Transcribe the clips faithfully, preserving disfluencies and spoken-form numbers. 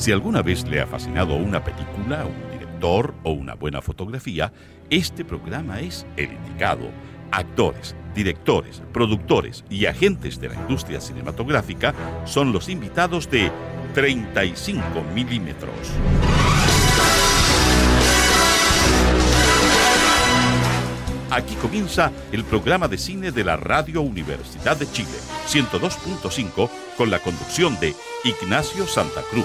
Si alguna vez le ha fascinado una película, un director o una buena fotografía, este programa es el indicado. Actores, directores, productores y agentes de la industria cinematográfica son los invitados de treinta y cinco milímetros. Aquí comienza el programa de cine de la Radio Universidad de Chile, ciento dos punto cinco, con la conducción de Ignacio Santa Cruz.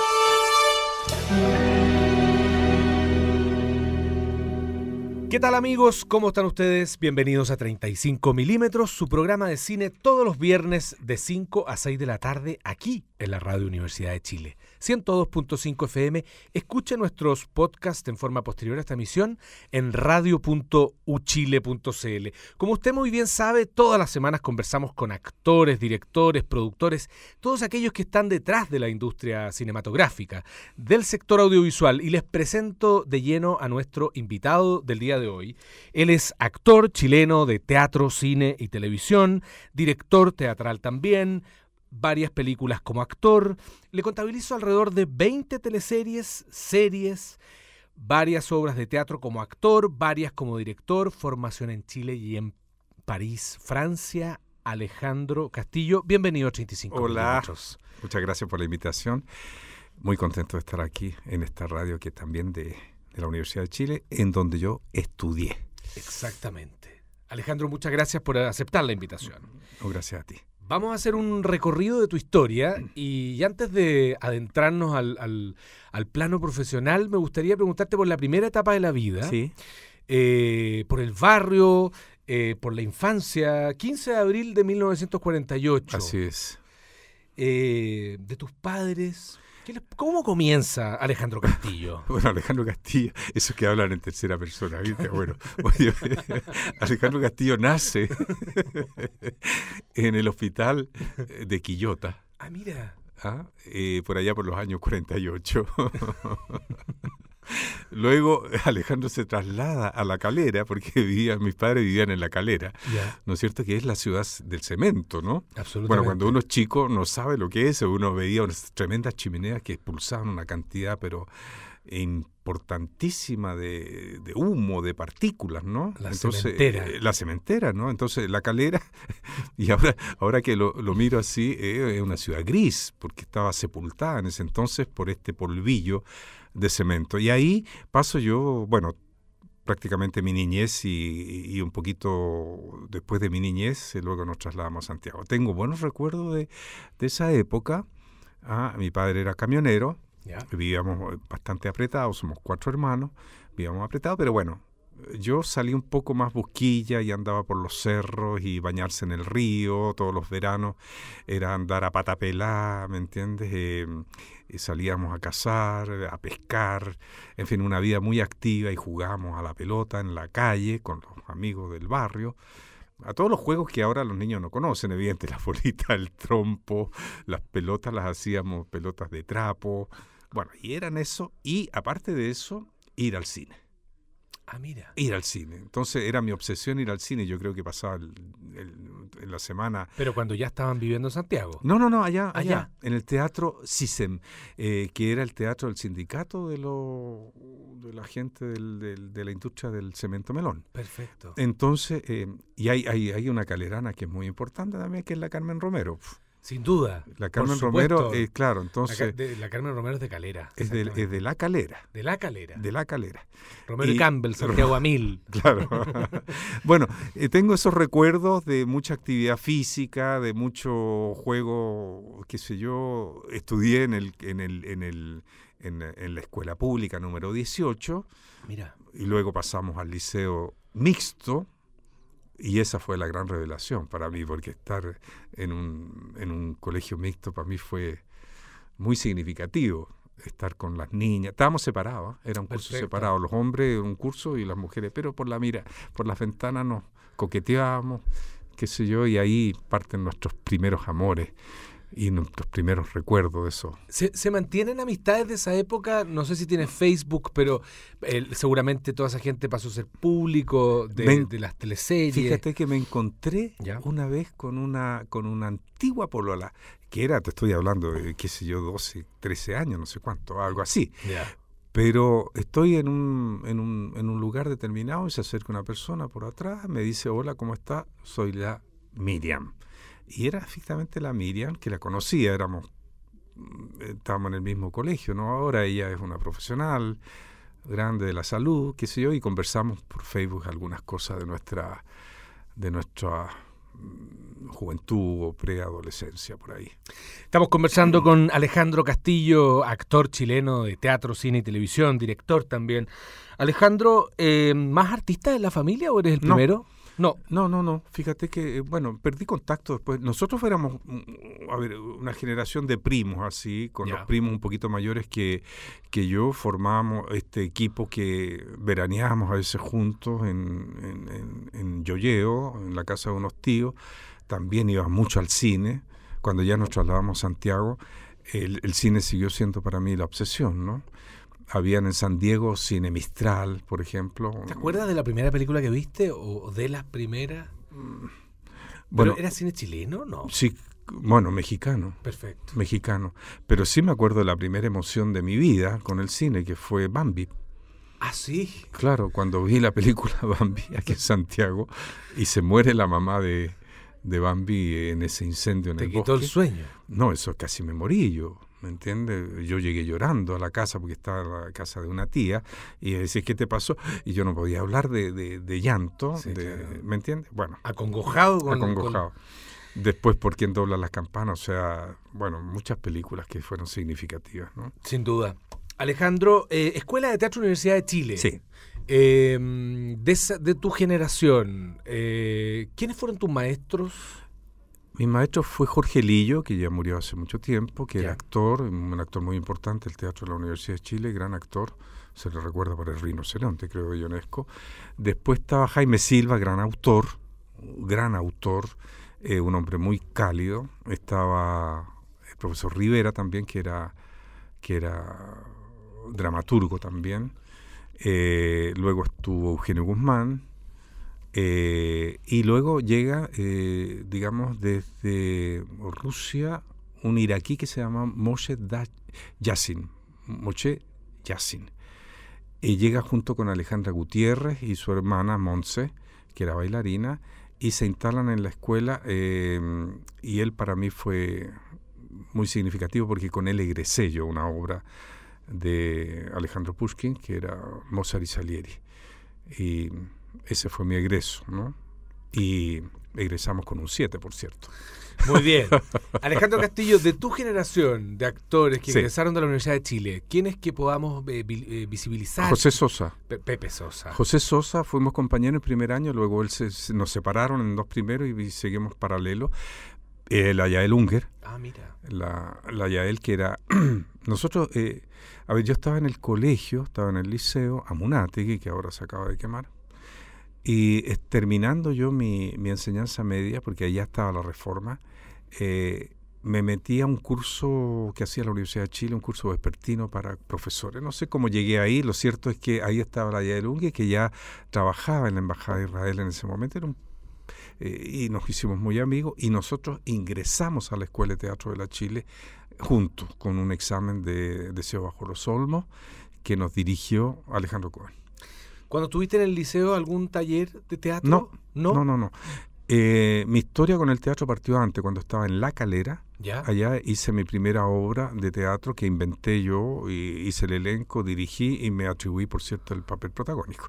¿Qué tal, amigos? ¿Cómo están ustedes? Bienvenidos a treinta y cinco milímetros, su programa de cine todos los viernes de cinco a seis de la tarde aquí en la Radio Universidad de Chile. ciento dos punto cinco F M. Escuche nuestros podcasts en forma posterior a esta emisión en radio punto u chile punto c l. Como usted muy bien sabe, todas las semanas conversamos con actores, directores, productores, todos aquellos que están detrás de la industria cinematográfica, del sector audiovisual, y les presento de lleno a nuestro invitado del día de hoy. Él es actor chileno de teatro, cine y televisión, director teatral también, varias películas como actor. Le contabilizo alrededor de veinte teleseries, series, varias obras de teatro como actor, varias como director, formación en Chile y en París, Francia. Alejandro Castillo, bienvenido a treinta y cinco Hola, milímetros. Muchas gracias por la invitación. Muy contento de estar aquí en esta radio que también de, de la Universidad de Chile, en donde yo estudié. Exactamente. Alejandro, muchas gracias por aceptar la invitación. No, gracias a ti. Vamos a hacer un recorrido de tu historia y antes de adentrarnos al, al, al plano profesional, me gustaría preguntarte por la primera etapa de la vida, Sí. eh, por el barrio, eh, por la infancia, quince de abril de mil novecientos cuarenta y ocho. Así es. Eh, de tus padres. ¿Qué les- ¿Cómo comienza Alejandro Castillo? Bueno, Alejandro Castillo, esos que hablan en tercera persona, ¿viste? Bueno, oye, Alejandro Castillo nace en el hospital de Quillota, Ah, mira. ¿ah? eh, por allá por los años cuarenta y ocho. Luego Alejandro se traslada a La Calera, porque vivían, mis padres vivían en La Calera, Ya, ¿no es cierto? Que es la ciudad del cemento, ¿no? absolutamente. Bueno, cuando uno es chico no sabe lo que es, uno veía unas tremendas chimeneas que expulsaban una cantidad, pero importantísima de, de humo, de partículas, ¿no? La cementera. eh, la cementera, ¿no? Entonces, La Calera, y ahora, ahora que lo, lo miro así, eh, es una ciudad gris, porque estaba sepultada en ese entonces por este polvillo de cemento. Y ahí paso yo, bueno, prácticamente mi niñez y, y un poquito después de mi niñez, eh, luego nos trasladamos a Santiago. Tengo buenos recuerdos de, de esa época. Ah, mi padre era camionero, Ya. vivíamos bastante apretados, somos cuatro hermanos, vivíamos apretados, pero bueno, yo salí un poco más busquilla y andaba por los cerros y bañarse en el río todos los veranos, era andar a pata pelá, ¿me entiendes? Eh, y salíamos a cazar, a pescar, en fin, una vida muy activa y jugábamos a la pelota en la calle con los amigos del barrio. A todos los juegos que ahora los niños no conocen, evidente, la bolita, el trompo, las pelotas las hacíamos pelotas de trapo. Bueno, y eran eso, y aparte de eso, ir al cine. Ah, mira. Ir al cine. Entonces era mi obsesión ir al cine. Yo creo que pasaba el, el, en la semana. Pero cuando ya estaban viviendo en Santiago. No, no, no, allá, allá, Allá. en el teatro CISEM, eh, que era el teatro del sindicato de, lo, de la gente del, del, de la industria del cemento melón. Perfecto. Entonces, eh, y hay, hay, hay una calerana que es muy importante también, que es la Carmen Romero. Sin duda. La por Carmen supuesto. Romero, eh, claro, La, entonces Ca- de- la Carmen Romero es de Calera. es, de, exactamente. es de La Calera, De La Calera. de La Calera. Romero y, y- Campbell, Santiago Amil. Claro. Bueno, eh, tengo esos recuerdos de mucha actividad física, de mucho juego, qué sé yo. Estudié en el, en el, en el, en, en la escuela pública número dieciocho Mira. y luego pasamos al liceo mixto. Y esa fue la gran revelación para mí, porque estar en un, en un colegio mixto para mí fue muy significativo. Estar con las niñas. Estábamos separados, ¿eh? Era un curso Perfecto. separado. Los hombres un curso y las mujeres, pero por la mira, por las ventanas nos coqueteábamos, qué sé yo, y ahí parten nuestros primeros amores y nuestros primeros recuerdos de eso. ¿Se, se mantienen amistades de esa época? No sé si tienes Facebook, pero eh, seguramente toda esa gente pasó a ser público de, Ven, de las teleseries. Fíjate que me encontré ¿Ya? una vez con una, con una antigua polola que era, te estoy hablando de, qué sé yo, doce, trece años, no sé cuánto, algo así. Yeah. Pero estoy en un, en, un, en un lugar determinado y se acerca una persona por atrás, me dice, hola, ¿cómo está? Soy la Miriam. Y era efectivamente la Miriam, que la conocía, éramos, estábamos en el mismo colegio, ¿no? Ahora ella es una profesional grande de la salud, qué sé yo, y conversamos por Facebook algunas cosas de nuestra, de nuestra juventud o preadolescencia, por ahí. Estamos conversando con Alejandro Castillo, actor chileno de teatro, cine y televisión, director también. Alejandro, eh, ¿más artista de la familia o eres el primero? No, no, no, no. Fíjate que, bueno, perdí contacto después. Nosotros éramos, a ver, una generación de primos, así, con yeah. los primos un poquito mayores que, que yo. Formábamos este equipo que veraneábamos a veces juntos en, en, en, en Yoyeo, en la casa de unos tíos. También íbamos mucho al cine. Cuando ya nos trasladamos a Santiago, el, el cine siguió siendo para mí la obsesión, ¿no? Habían en San Diego Cine Mistral, por ejemplo. ¿Te acuerdas de la primera película que viste o de las primeras? Bueno, ¿Pero era cine chileno? No. Sí, bueno, mexicano. Perfecto. Mexicano. Pero sí me acuerdo de la primera emoción de mi vida con el cine, que fue Bambi. ¿Ah, sí? Claro, cuando vi la película Bambi aquí en Santiago y se muere la mamá de, de Bambi en ese incendio en el bosque. ¿Te quitó el sueño? No, eso casi me morí yo. ¿Me entiendes? Yo llegué llorando a la casa porque estaba en la casa de una tía y decía, ¿qué te pasó? Y yo no podía hablar de, de, de llanto, sí, de, claro. ¿Me entiendes? Bueno, acongojado. Con, acongojado. Con... Después, ¿por quién dobla las campanas? O sea, bueno, muchas películas que fueron significativas, ¿no? Sin duda. Alejandro, eh, Escuela de Teatro Universidad de Chile. Sí. Eh, de, esa, de tu generación, eh, ¿quiénes fueron tus maestros? Mi maestro fue Jorge Lillo, que ya murió hace mucho tiempo, que ya. era actor, un actor muy importante del Teatro de la Universidad de Chile, gran actor, se le recuerda por El Rinoceronte, creo, de Ionesco. Después estaba Jaime Silva, gran autor, gran autor, eh, un hombre muy cálido. Estaba el profesor Rivera también, que era, que era dramaturgo también. Eh, luego estuvo Eugenio Guzmán. Eh, y luego llega, eh, digamos, desde Rusia, un iraquí que se llama Moshe Yassin. Moshe Yassin. Y llega junto con Alejandra Gutiérrez y su hermana Montse, que era bailarina, y se instalan en la escuela. Eh, y él para mí fue muy significativo porque con él egresé yo una obra de Alejandro Pushkin, que era Mozart y Salieri. Y ese fue mi egreso, ¿no? Y egresamos con un siete, por cierto. Muy bien. Alejandro Castillo, de tu generación de actores que sí. egresaron de la Universidad de Chile, ¿quiénes que podamos eh, vi, eh, visibilizar? José Sosa. Pe Pepe Sosa. José Sosa, fuimos compañeros en primer año, luego él se, se, nos separaron en dos primeros y, y seguimos paralelo. Eh, la Yael Unger. Ah, mira. La, la Yael que era... Nosotros, eh, a ver, yo estaba en el colegio, estaba en el liceo, Amunátegui, que ahora se acaba de quemar. Y eh, terminando yo mi, mi enseñanza media, porque allá estaba la reforma, eh, me metí a un curso que hacía la Universidad de Chile, un curso vespertino para profesores. No sé cómo llegué ahí, lo cierto es que ahí estaba la Yael Unger, que ya trabajaba en la Embajada de Israel en ese momento, era un, eh, y nos hicimos muy amigos, y nosotros ingresamos a la Escuela de Teatro de la Chile juntos, con un examen de Deseo bajo los olmos, que nos dirigió Alejandro Cohen. ¿Cuando estuviste en el liceo algún taller de teatro? No, no, no, no. no. Eh, mi historia con el teatro partió antes, cuando estaba en La Calera. ¿Ya? Allá hice mi primera obra de teatro que inventé yo, y hice el elenco, dirigí y me atribuí, por cierto, el papel protagónico.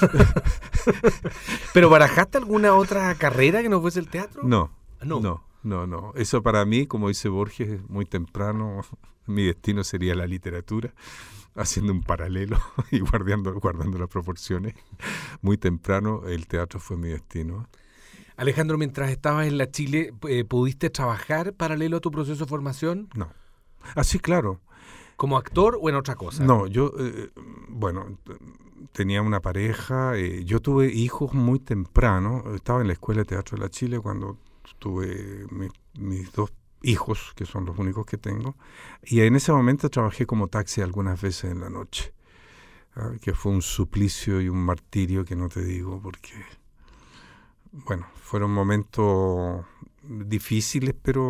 ¿Pero barajaste alguna otra carrera que no fuese el teatro? No, no, no, no, no. Eso para mí, como dice Borges, muy temprano, mi destino sería la literatura, haciendo un paralelo y guardando, guardando las proporciones. Muy temprano el teatro fue mi destino. Alejandro, mientras estabas en la Chile, eh, ¿pudiste trabajar paralelo a tu proceso de formación? No. Ah, sí, claro. ¿Como actor o en otra cosa? No, yo, eh, bueno, tenía una pareja, eh, yo tuve hijos muy temprano, estaba en la Escuela de Teatro de la Chile cuando tuve mi, mis dos hijos, que son los únicos que tengo, y en ese momento trabajé como taxi algunas veces en la noche, ¿ah? Que fue un suplicio y un martirio que no te digo, porque, bueno, fueron momentos difíciles, pero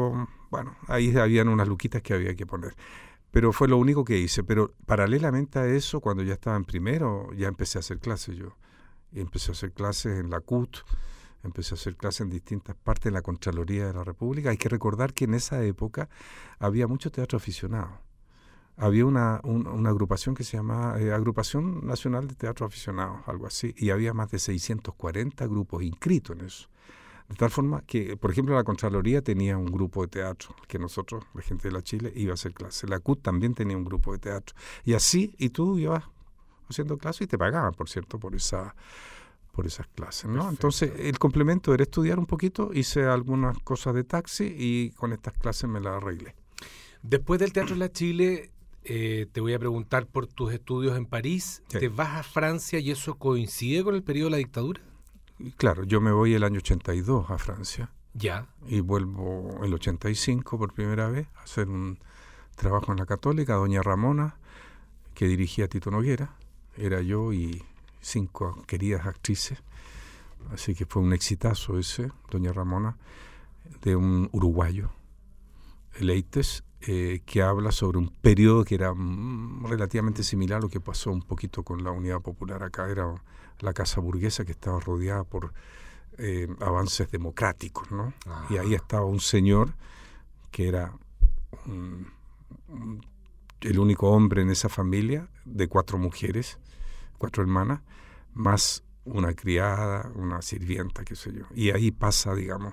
bueno, ahí habían unas luquitas que había que poner. Pero fue lo único que hice. Pero paralelamente a eso, cuando ya estaba en primero, ya empecé a hacer clases yo. Y empecé a hacer clases en la C U T, empecé a hacer clases en distintas partes de la Contraloría de la República. Hay que recordar que en esa época había mucho teatro aficionado. Había una, un, una agrupación que se llamaba eh, Agrupación Nacional de Teatro Aficionados, algo así, y había más de seiscientos cuarenta grupos inscritos en eso. De tal forma que, por ejemplo, la Contraloría tenía un grupo de teatro, que nosotros, la gente de la Chile, iba a hacer clases. La C U T también tenía un grupo de teatro. Y así, y tú ibas haciendo clases y te pagaban, por cierto, por esa por esas clases, ¿no? Perfecto. Entonces, el complemento era estudiar un poquito, hice algunas cosas de taxi y con estas clases me las arreglé. Después del Teatro de la Chile, eh, te voy a preguntar por tus estudios en París. Sí. ¿Te vas a Francia y eso coincide con el periodo de la dictadura? Claro, yo me voy el año ochenta y dos a Francia. Ya. Y vuelvo el ochenta y cinco por primera vez a hacer un trabajo en la Católica, Doña Ramona, que dirigía Tito Noguera. Era yo y cinco queridas actrices. Así que fue un exitazo ese, Doña Ramona, de un uruguayo, Leites, eh, que habla sobre un periodo que era mm, relativamente similar a lo que pasó un poquito con la Unidad Popular acá. Era la casa burguesa que estaba rodeada por eh, avances democráticos, ¿no? Ah. Y ahí estaba un señor que era un, un, el único hombre en esa familia de cuatro mujeres, cuatro hermanas, más una criada, una sirvienta, qué sé yo. Y ahí pasa, digamos,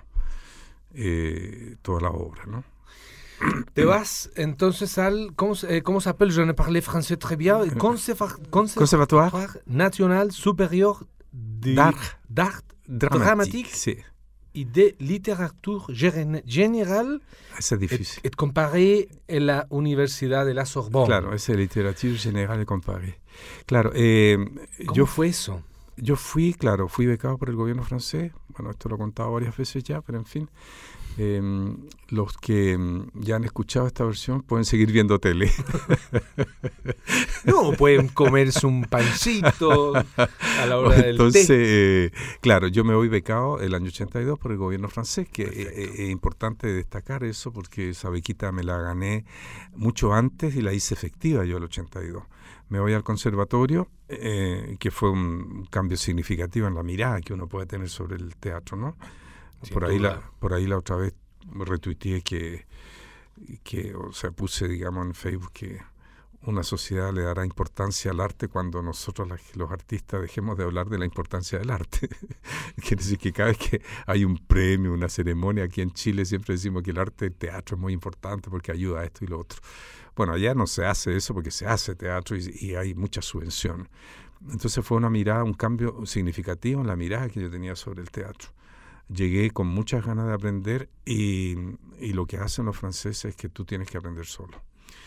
eh, toda la obra, ¿no? Te vas entonces al, ¿cómo, eh, ¿cómo se llama? Je ne parle français très bien. Conserva, Conservatoire National Supérieur d'Art Dramatique sí. y de Littérature Générale. C'est difficile. Et, et comparé en la Universidad de la Sorbonne. Claro, es Littérature Générale comparée. Claro, eh, ¿Cómo yo fue eso? Yo fui, claro, fui becado por el gobierno francés. Bueno, esto lo he contado varias veces ya, pero en fin. Eh, los que ya han escuchado esta versión pueden seguir viendo tele. No, pueden comerse un pancito a la hora del Entonces, té. Eh, claro, yo me voy becado el año ochenta y dos por el gobierno francés, que es, es importante destacar eso porque esa bequita me la gané mucho antes y la hice efectiva yo el ochenta y dos. Me voy al conservatorio, eh, que fue un cambio significativo en la mirada que uno puede tener sobre el teatro, ¿no? Por ahí, la, por ahí la otra vez retuiteé que, que, o sea, puse, digamos, en Facebook que una sociedad le dará importancia al arte cuando nosotros, los artistas, dejemos de hablar de la importancia del arte. Quiere decir que cada vez que hay un premio, una ceremonia, aquí en Chile siempre decimos que el arte del teatro es muy importante porque ayuda a esto y lo otro. Bueno, allá no se hace eso porque se hace teatro y, y hay mucha subvención. Entonces fue una mirada, un cambio significativo en la mirada que yo tenía sobre el teatro. Llegué con muchas ganas de aprender y, y lo que hacen los franceses es que tú tienes que aprender solo.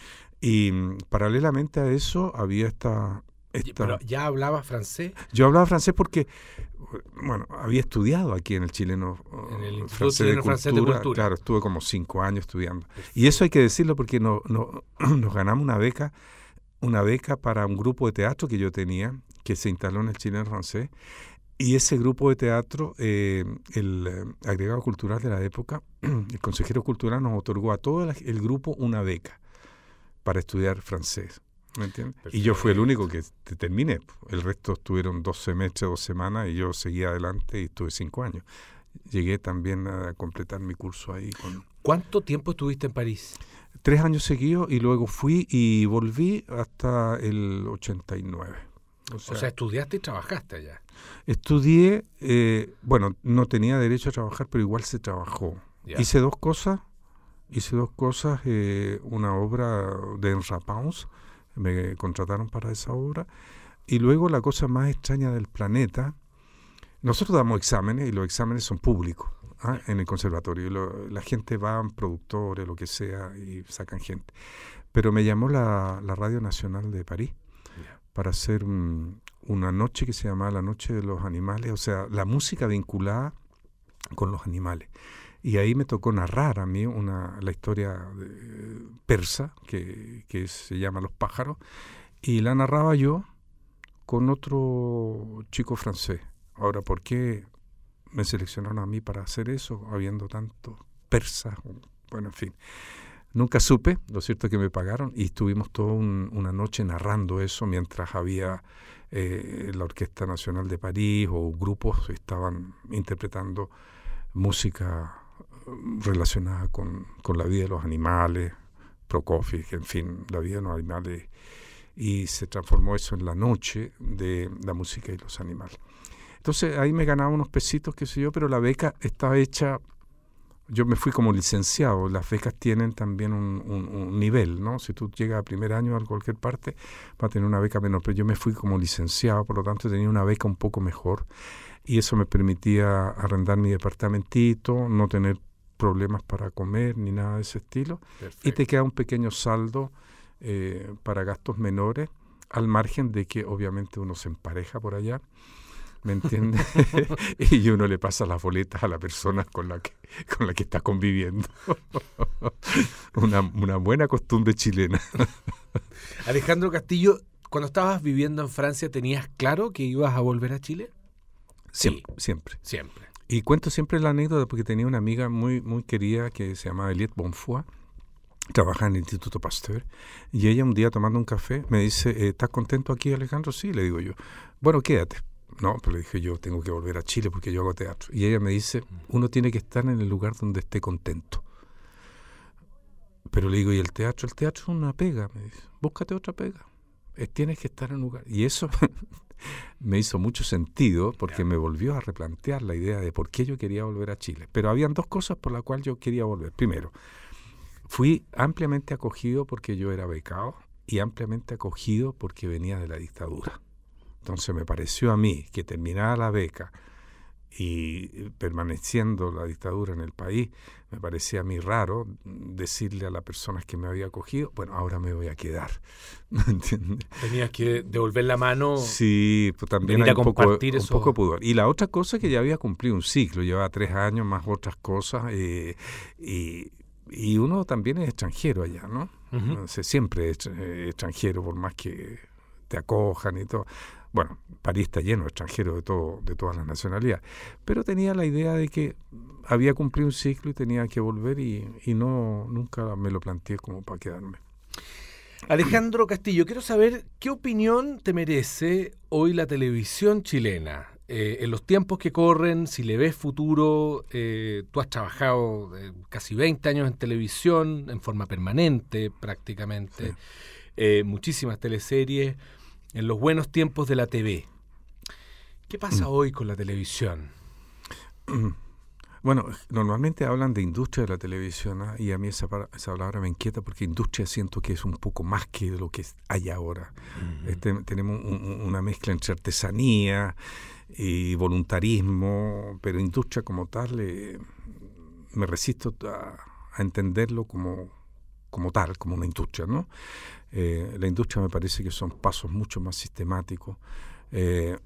Y paralelamente a eso había esta... esta ¿Pero ya hablabas francés? Yo hablaba francés porque, bueno, había estudiado aquí en el chileno en el uh, francés, de cultura, francés de Cultura. Claro, estuve como cinco años estudiando. Perfecto. Y eso hay que decirlo porque no, no, nos ganamos una beca, una beca para un grupo de teatro que yo tenía, que se instaló en el chileno francés. Y ese grupo de teatro, eh, el eh, agregado cultural de la época, el consejero cultural nos otorgó a todo el, el grupo una beca para estudiar francés, ¿me entiendes? Perfecto. Y yo fui el único que te terminé. El resto estuvieron dos semestres, dos semanas, y yo seguí adelante y estuve cinco años. Llegué también a completar mi curso ahí. Con... ¿Cuánto tiempo estuviste en París? Tres años seguidos y luego fui y volví hasta el ochenta y nueve. O sea, o sea, estudiaste y trabajaste allá. Estudié, eh, bueno, no tenía derecho a trabajar, pero igual se trabajó. Ya. Hice dos cosas, hice dos cosas, eh, una obra de Enrapance, me contrataron para esa obra, y luego la cosa más extraña del planeta, nosotros damos exámenes y los exámenes son públicos, ¿ah? En el conservatorio, y lo, la gente va, productores, lo que sea, y sacan gente. Pero me llamó la, la Radio Nacional de París para hacer un, una noche que se llamaba La Noche de los Animales, o sea, la música vinculada con los animales. Y ahí me tocó narrar a mí una, la historia de, persa, que, que se llama Los Pájaros, y la narraba yo con otro chico francés. Ahora, ¿por qué me seleccionaron a mí para hacer eso, habiendo tantos persas, bueno, en fin. Nunca supe, lo cierto es que me pagaron y estuvimos toda un, una noche narrando eso mientras había eh, la Orquesta Nacional de París o grupos estaban interpretando música relacionada con, con la vida de los animales, Prokofiev, en fin, la vida de los animales, y se transformó eso en la noche de la música y los animales. Entonces ahí me ganaba unos pesitos, qué sé yo, pero la beca estaba hecha, yo me fui como licenciado, las becas tienen también un, un, un nivel, ¿no? Si tú llegas a primer año a cualquier parte, va a tener una beca menor, pero yo me fui como licenciado, por lo tanto tenía una beca un poco mejor, y eso me permitía arrendar mi departamentito, no tener problemas para comer ni nada de ese estilo. Perfecto. Y te queda un pequeño saldo eh, para gastos menores, al margen de que obviamente uno se empareja por allá, ¿me entiendes? Y uno le pasa las boletas a la persona con la que, con la que está conviviendo. una, una buena costumbre chilena. Alejandro Castillo, cuando estabas viviendo en Francia, ¿tenías claro que ibas a volver a Chile? Sí, siempre. Siempre. Y cuento siempre la anécdota porque tenía una amiga muy muy querida que se llamaba Eliette Bonfoy, trabajaba en el Instituto Pasteur, y ella un día tomando un café me dice, eh, ¿estás contento aquí, Alejandro? Sí, le digo yo. Bueno, quédate. No, pero le dije yo, tengo que volver a Chile porque yo hago teatro. Y ella me dice, uno tiene que estar en el lugar donde esté contento. Pero le digo, ¿y el teatro? El teatro es una pega, me dice. Búscate otra pega. Eh, tienes que estar en un lugar. Y eso me hizo mucho sentido porque me volvió a replantear la idea de por qué yo quería volver a Chile. Pero habían dos cosas por las cuales yo quería volver. Primero, fui ampliamente acogido porque yo era becado y ampliamente acogido porque venía de la dictadura. Entonces me pareció a mí que terminada la beca y permaneciendo la dictadura en el país, me parecía a mí raro decirle a las personas que me había acogido, bueno, ahora me voy a quedar. ¿Me entiendes? Tenías que devolver la mano. Sí, pues también hay un poco, un poco pudor. Y la otra cosa es que ya había cumplido un ciclo, llevaba tres años más otras cosas, eh, y, y uno también es extranjero allá, ¿no? Uh-huh. Entonces, siempre es extranjero, por más que te acojan y todo. Bueno, París está lleno de extranjeros de todo, de todas las nacionalidades, pero tenía la idea de que había cumplido un ciclo y tenía que volver y, y no nunca me lo planteé como para quedarme. Alejandro Castillo, quiero saber qué opinión te merece hoy la televisión chilena. Eh, en los tiempos que corren, si le ves futuro, eh, tú has trabajado eh, casi veinte años en televisión, en forma permanente prácticamente, sí. eh, muchísimas teleseries. En los buenos tiempos de la T V. ¿Qué pasa mm. hoy con la televisión? Bueno, normalmente hablan de industria de la televisión, ¿eh? Y a mí esa, esa palabra me inquieta porque industria siento que es un poco más que lo que hay ahora. Uh-huh. Este, tenemos un, una mezcla entre artesanía y voluntarismo, pero industria como tal, eh, me resisto a, a entenderlo como, como tal, como una industria, ¿no? Eh, la industria me parece que son pasos mucho más sistemáticos, eh,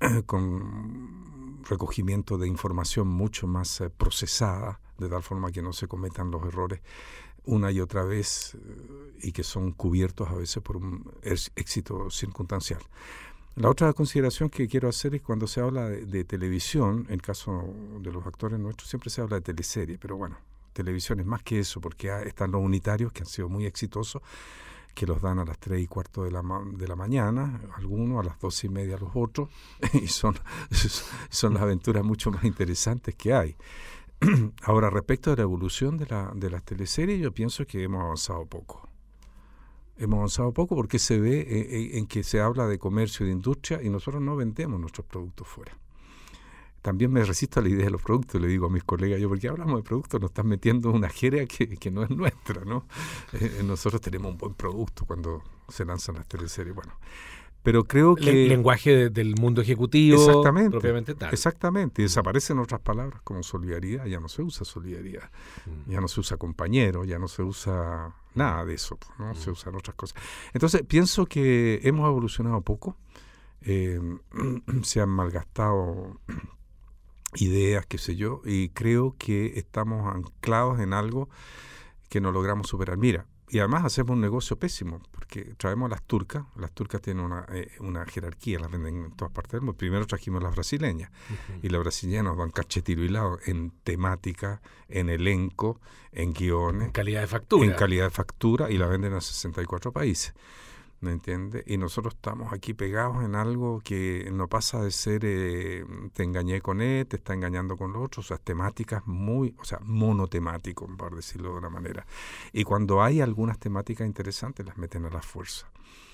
con recogimiento de información mucho más eh, procesada, de tal forma que no se cometan los errores una y otra vez eh, y que son cubiertos a veces por un éxito circunstancial. La otra consideración que quiero hacer es cuando se habla de, de televisión, en el caso de los actores nuestros siempre se habla de teleserie, pero bueno, televisión es más que eso porque hay, están los unitarios que han sido muy exitosos, que los dan a las tres y cuarto de la, ma- de la mañana, algunos a las doce y media los otros, y son, son las aventuras mucho más interesantes que hay. Ahora, respecto de la evolución de, la, de las teleseries, yo pienso que hemos avanzado poco. Hemos avanzado poco porque se ve en, en que se habla de comercio y de industria y nosotros no vendemos nuestros productos fuera. También me resisto a la idea de los productos, le digo a mis colegas, yo, ¿por qué hablamos de productos? Nos están metiendo una jerga que, que no es nuestra, ¿no? Eh, nosotros tenemos un buen producto cuando se lanzan las teleseries, bueno. Pero creo que... El lenguaje de, del mundo ejecutivo, exactamente, propiamente tal. Exactamente, y desaparecen otras palabras como solidaridad, ya no se usa solidaridad, mm. ya no se usa compañero, ya no se usa nada de eso, ¿no? Mm. Se usan otras cosas. Entonces, pienso que hemos evolucionado poco, eh, se han malgastado ideas, qué sé yo, y creo que estamos anclados en algo que no logramos superar. Mira, y además hacemos un negocio pésimo, porque traemos las turcas, las turcas tienen una, eh, una jerarquía, las venden en todas partes del mundo. Primero trajimos las brasileñas, uh-huh. y las brasileñas nos dan cachetiro hilado en temática, en elenco, en guiones. En calidad de factura. En calidad de factura, y la venden a sesenta y cuatro países. ¿Me entiendes? Y nosotros estamos aquí pegados en algo que no pasa de ser eh, te engañé con él, te está engañando con los otros, o sea, temáticas muy, o sea, monotemático, por decirlo de una manera. Y cuando hay algunas temáticas interesantes, las meten a la fuerza.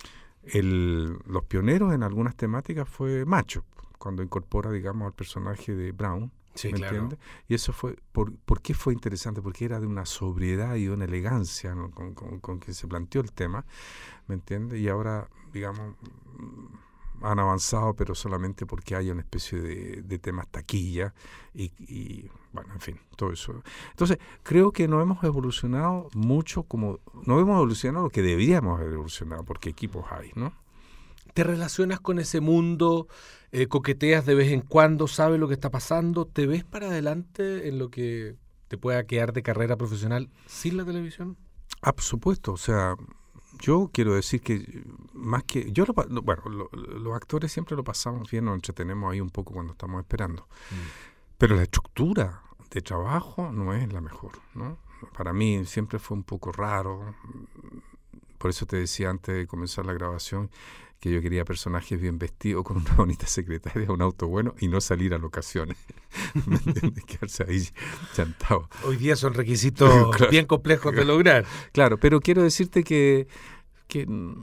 El, los pioneros en algunas temáticas fue Macho, cuando incorpora, digamos, al personaje de Brown. Sí, ¿me claro. entiendes? Y eso fue, por, ¿por qué fue interesante? Porque era de una sobriedad y de una elegancia, ¿no? con, con, con que se planteó el tema, ¿me entiendes? Y ahora, digamos, han avanzado, pero solamente porque hay una especie de, de temas taquilla y, y, bueno, en fin, todo eso. Entonces, creo que no hemos evolucionado mucho como, no hemos evolucionado lo que deberíamos haber evolucionado, porque equipos hay, ¿no? ¿Te relacionas con ese mundo? Eh, ¿Coqueteas de vez en cuando? ¿Sabes lo que está pasando? ¿Te ves para adelante en lo que te pueda quedar de carrera profesional sin la televisión? Ah, por supuesto. O sea, yo quiero decir que más que... yo lo, Bueno, lo, los actores siempre lo pasamos bien, nos entretenemos ahí un poco cuando estamos esperando. Mm. Pero la estructura de trabajo no es la mejor, ¿no? Para mí siempre fue un poco raro. Por eso te decía antes de comenzar la grabación que yo quería personajes bien vestidos, con una bonita secretaria, un auto bueno, y no salir a locaciones. ¿Me entiendes? Quedarse ahí chantado. Hoy día son requisitos claro, bien complejos de lograr. Claro, pero quiero decirte que, que,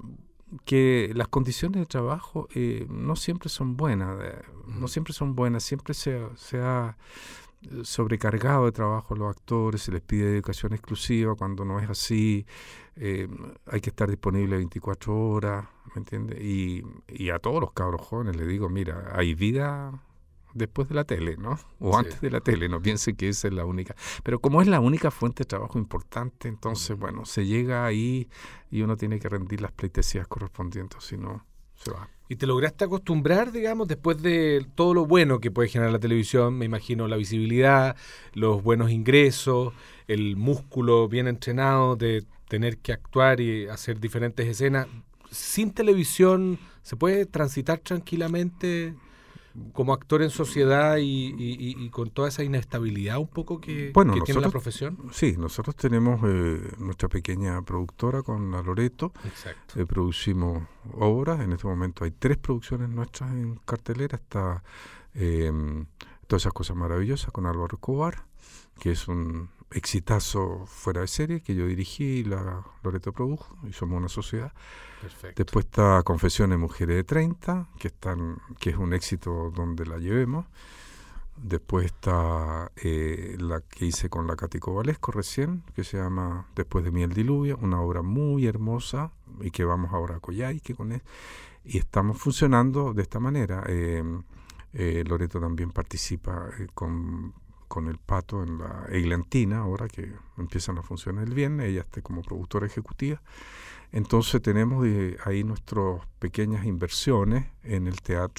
que las condiciones de trabajo eh, no siempre son buenas, eh, no siempre son buenas, siempre se, se ha sobrecargado de trabajo a los actores, se les pide dedicación exclusiva cuando no es así, eh, hay que estar disponible veinticuatro horas, ¿me entiendes? Y, y a todos los cabros jóvenes les digo, mira, hay vida después de la tele, ¿no? O sí. antes de la tele, no piensen que esa es la única. Pero como es la única fuente de trabajo importante, entonces, bueno, se llega ahí y uno tiene que rendir las pleitesías correspondientes, si no, se va. ¿Y te lograste acostumbrar, digamos, después de todo lo bueno que puede generar la televisión? Me imagino la visibilidad, los buenos ingresos, el músculo bien entrenado de tener que actuar y hacer diferentes escenas. ¿Sin televisión se puede transitar tranquilamente como actor en sociedad y, y, y con toda esa inestabilidad un poco que, bueno, que nosotros, tiene la profesión? Sí, nosotros tenemos eh, nuestra pequeña productora con la Loreto. Exacto. Eh, producimos obras, en este momento hay tres producciones nuestras en cartelera. Está eh, Todas esas cosas maravillosas con Álvaro Escobar, que es un exitazo fuera de serie, que yo dirigí y la Loreto produjo, y somos una sociedad. Perfecto. Después está Confesiones Mujeres de treinta, que están, que es un éxito donde la llevemos. Después está eh, la que hice con la Cati Cobalesco recién, que se llama Después de mí el diluvio, una obra muy hermosa, y que vamos ahora a Coyhaique con él. Y estamos funcionando de esta manera. Eh, eh, Loreto también participa eh, con... con el Pato en la Eglantina, ahora que empiezan las funciones el viernes, ella está como productora ejecutiva. Entonces tenemos de ahí nuestras pequeñas inversiones en el teatro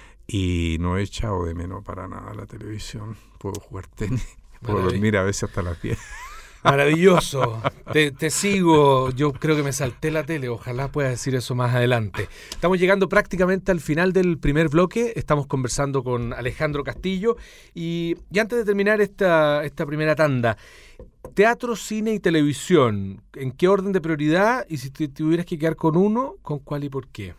y no he echado de menos para nada la televisión. Puedo jugar tenis, puedo dormir a veces hasta las diez. Maravilloso, te, te sigo, yo creo que me salté la tele, ojalá pueda decir eso más adelante. Estamos llegando prácticamente al final del primer bloque, estamos conversando con Alejandro Castillo y, y antes de terminar esta, esta primera tanda, teatro, cine y televisión, ¿en qué orden de prioridad? Y si te tuvieras que quedar con uno, ¿con cuál y por qué?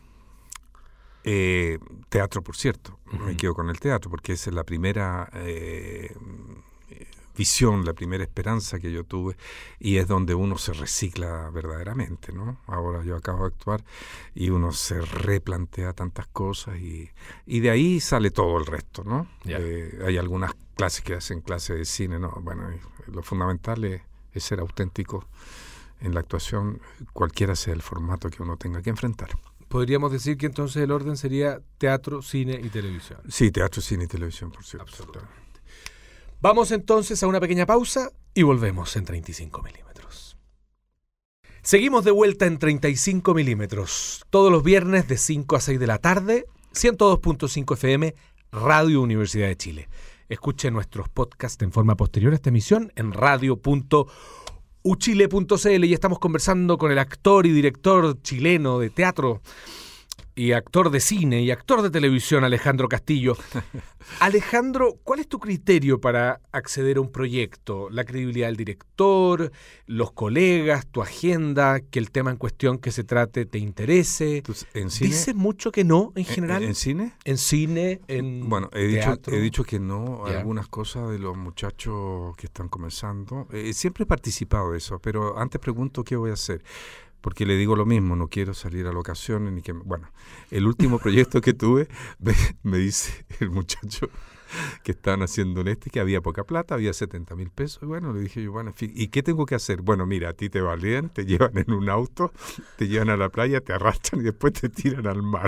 Eh, teatro, por cierto, Uh-huh. me quedo con el teatro porque esa es la primera... Eh, visión, la primera esperanza que yo tuve, y es donde uno se recicla verdaderamente, ¿no? Ahora yo acabo de actuar y uno se replantea tantas cosas y, y de ahí sale todo el resto, ¿no? Yeah. Eh, hay algunas clases que hacen clases de cine, ¿no? Bueno, lo fundamental es, es ser auténtico en la actuación, cualquiera sea el formato que uno tenga que enfrentar. Podríamos decir que entonces el orden sería teatro, cine y televisión. Sí, teatro, cine y televisión, por cierto. Absolutamente. Vamos entonces a una pequeña pausa y volvemos en treinta y cinco milímetros. Seguimos de vuelta en treinta y cinco milímetros, todos los viernes de cinco a seis de la tarde, ciento dos punto cinco F M, Radio Universidad de Chile. Escuche nuestros podcasts en forma posterior a esta emisión en radio punto uchile punto c l y estamos conversando con el actor y director chileno de teatro y actor de cine y actor de televisión, Alejandro Castillo. Alejandro, ¿cuál es tu criterio para acceder a un proyecto? ¿La credibilidad del director, los colegas, tu agenda, que el tema en cuestión que se trate te interese? ¿En cine? ¿Dices mucho que no, en general? ¿En, en cine? En cine, en Bueno, he dicho, teatro. he dicho que no a Ya. algunas cosas de los muchachos que están comenzando. Eh, siempre he participado de eso, pero antes pregunto qué voy a hacer. Porque le digo lo mismo, no quiero salir a locaciones ni que... Bueno, el último proyecto que tuve, me, me dice el muchacho que estaban haciendo en este, que había poca plata, había setenta mil pesos. Y bueno, le dije yo, bueno, en fin, ¿y qué tengo que hacer? Bueno, mira, a ti te balean, te llevan en un auto, te llevan a la playa, te arrastran y después te tiran al mar.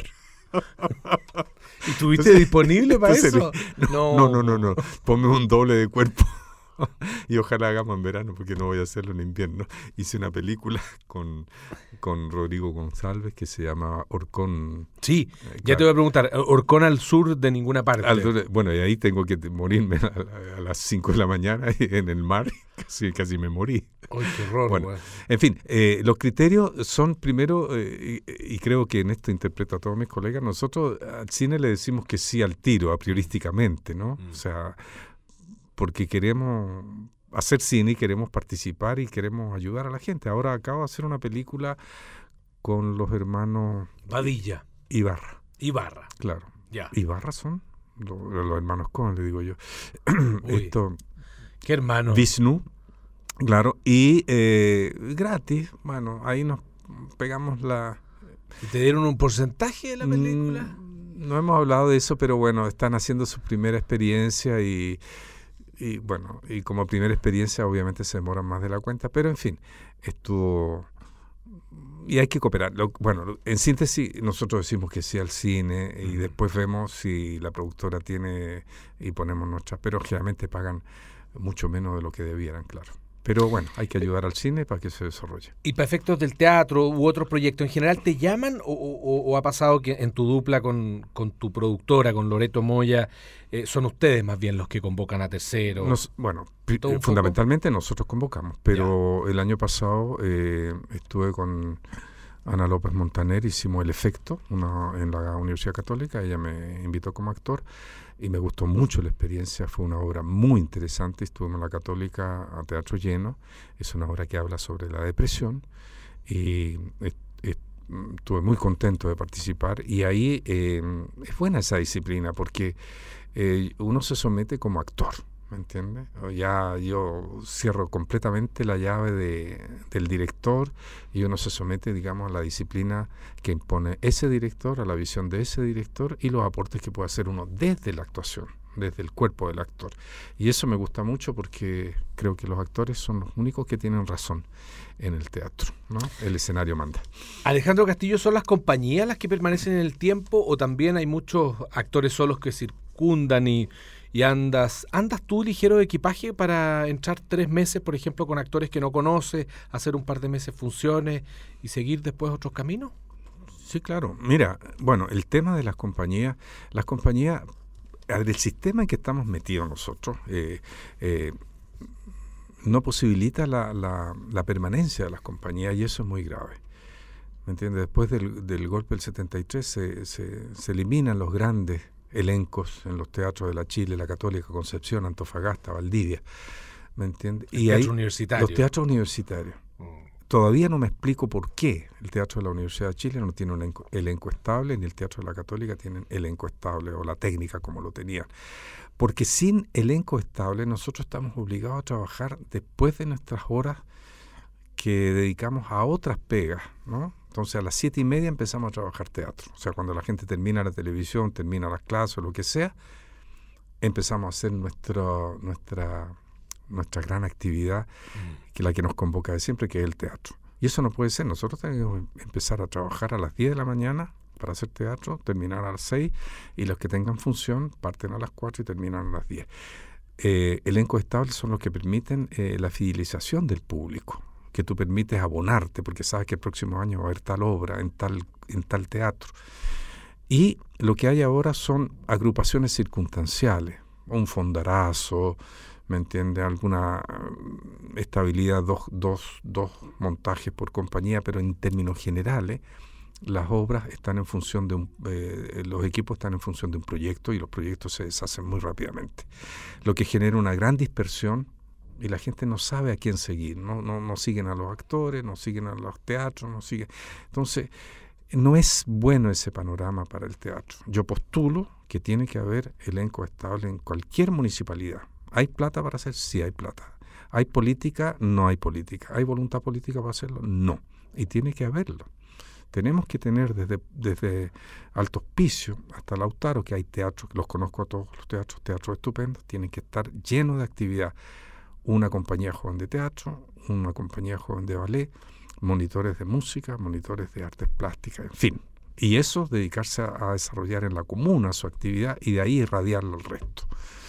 ¿Y tuviste Entonces- disponible para entonces eso? le- No, no, no, no, ponme un doble de cuerpo. Y ojalá hagamos en verano, porque no voy a hacerlo en invierno. Hice una película con, con Rodrigo González que se llama Orcón. Sí, Eh, ya claro. te voy a preguntar, Orcón al sur de ninguna parte. Al- bueno, y ahí tengo que morirme a, a las cinco de la mañana en el mar. Casi, casi me morí. ¡Ay, qué horror! Bueno, güey. En fin, eh, los criterios son primero, eh, y, y creo que en esto interpreto a todos mis colegas, nosotros al cine le decimos que sí al tiro, a priorísticamente, ¿no? Mm. O sea, porque queremos hacer cine y queremos participar y queremos ayudar a la gente. Ahora acabo de hacer una película con los hermanos Badilla, Ibarra, Ibarra, claro. ya. ¿Ibarra son? Los, los hermanos Cohen, le digo yo. Uy. Esto, ¿Qué hermano? Vishnu, claro, y eh, gratis, bueno, ahí nos pegamos la... ¿Y te dieron un porcentaje de la película? Mm, no hemos hablado de eso, pero bueno, están haciendo su primera experiencia y, y bueno, y como primera experiencia obviamente se demoran más de la cuenta, pero en fin, estuvo... Y hay que cooperar. Lo- bueno, en síntesis, nosotros decimos que sí al cine y Ujú. después vemos si la productora tiene y ponemos nuestras, pero generalmente pagan mucho menos de lo que debieran, claro. Pero bueno, hay que ayudar al cine para que se desarrolle. ¿Y para efectos del teatro u otros proyectos en general te llaman o, o- o ha pasado que en tu dupla con, con tu productora, con Loreto Moya, eh, son ustedes más bien los que convocan a terceros? Nos- bueno, pri- ¿Todo un eh, fundamentalmente nosotros convocamos, pero el año pasado eh, estuve con Ana López Montaner, hicimos El Efecto una, en la Universidad Católica, ella me invitó como actor y me gustó mucho la experiencia, fue una obra muy interesante, estuvimos en la Católica a teatro lleno, es una obra que habla sobre la depresión y eh, eh, estuve muy contento de participar y ahí eh, es buena esa disciplina porque eh, uno se somete como actor, ¿me entiendes? O ya yo cierro completamente la llave de, del director y uno se somete, digamos, a la disciplina que impone ese director, a la visión de ese director y los aportes que puede hacer uno desde la actuación, desde el cuerpo del actor. Y eso me gusta mucho porque creo que los actores son los únicos que tienen razón en el teatro, ¿no? El escenario manda. Alejandro Castillo, ¿son las compañías las que permanecen en el tiempo o también hay muchos actores solos que circundan y, y andas andas tú ligero de equipaje para entrar tres meses, por ejemplo, con actores que no conoces, hacer un par de meses funciones y seguir después otros caminos? Sí, claro. Mira, bueno, el tema de las compañías, las compañías, a ver, el sistema en que estamos metidos nosotros eh, eh, no posibilita la, la, la permanencia de las compañías y eso es muy grave. ¿Me entiendes? Después del, del golpe del setenta y tres se, se, se eliminan los grandes elencos en los teatros de la Chile, la Católica, Concepción, Antofagasta, Valdivia. ¿Me entiendes? El Y teatro ahí, universitario. los teatros universitarios. Mm. Todavía no me explico por qué el Teatro de la Universidad de Chile no tiene un elenco, elenco estable, ni el Teatro de la Católica tiene elenco estable, o la técnica como lo tenían. Porque sin elenco estable nosotros estamos obligados a trabajar después de nuestras horas que dedicamos a otras pegas, ¿no? Entonces a las siete y media empezamos a trabajar teatro. O sea, cuando la gente termina la televisión, termina las clases o lo que sea, empezamos a hacer nuestro, nuestra... nuestra gran actividad, que la que nos convoca de siempre, que es el teatro. Y eso no puede ser. Nosotros tenemos que empezar a trabajar a las diez de la mañana para hacer teatro, terminar a las seis, y los que tengan función parten a las cuatro y terminan a las diez. Eh, elencos estables son los que permiten eh, la fidelización del público, que tú permites abonarte, porque sabes que el próximo año va a haber tal obra en tal, en tal teatro. Y lo que hay ahora son agrupaciones circunstanciales, un fondarazo, ¿me entiende? Alguna estabilidad, dos, dos, dos montajes por compañía, pero en términos generales, las obras están en función de un, eh, los equipos están en función de un proyecto y los proyectos se deshacen muy rápidamente, lo que genera una gran dispersión y la gente no sabe a quién seguir, no, no, no siguen a los actores, no siguen a los teatros, no siguen. Entonces, no es bueno ese panorama para el teatro. Yo postulo que tiene que haber elenco estable en cualquier municipalidad. ¿Hay plata para hacer? Sí hay plata. ¿Hay política? No hay política. ¿Hay voluntad política para hacerlo? No. Y tiene que haberlo. Tenemos que tener desde, desde Alto Hospicio hasta Lautaro, que hay teatros, los conozco a todos los teatros, teatros estupendos, tienen que estar llenos de actividad. Una compañía joven de teatro, una compañía joven de ballet, monitores de música, monitores de artes plásticas, en fin. Y eso, dedicarse a, a desarrollar en la comuna su actividad y de ahí irradiarlo al resto.